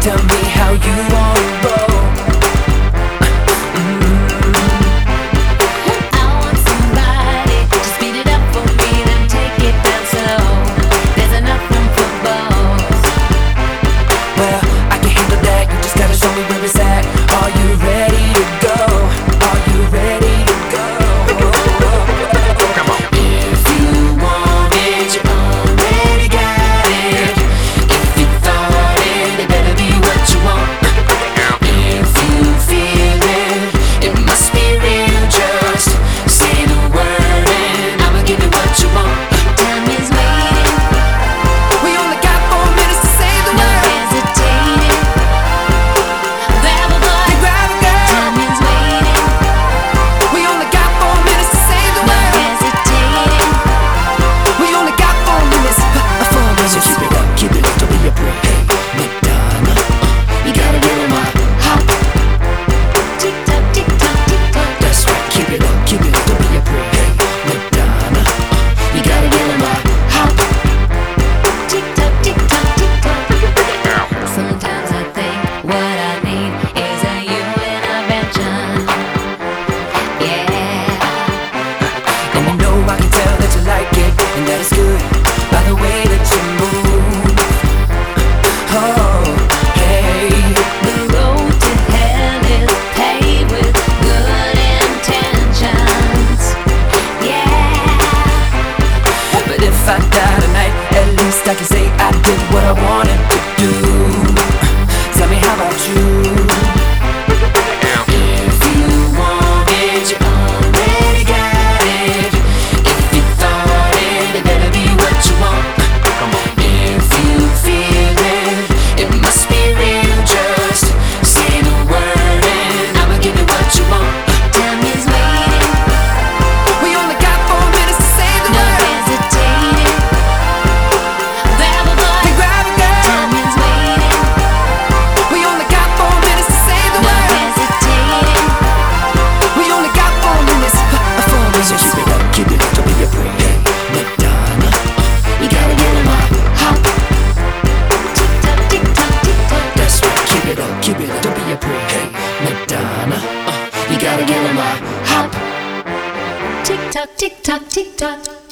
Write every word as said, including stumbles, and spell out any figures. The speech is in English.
tell me how you wanna roll. If I die tonight, at least I can say I did what I wanted to do. Tell me, how about you? If you want it, you already got it. If you thought it, it better be what you want. Come on. If you feel it, it must be real. Just say the word and I'ma give you what you want. Time is waiting. We only got four minutes to say the word. Keep it up, don't be a prick. Hey, Madonna, uh, you gotta give 'em a hop. Tick tock, tick tock, tick tock.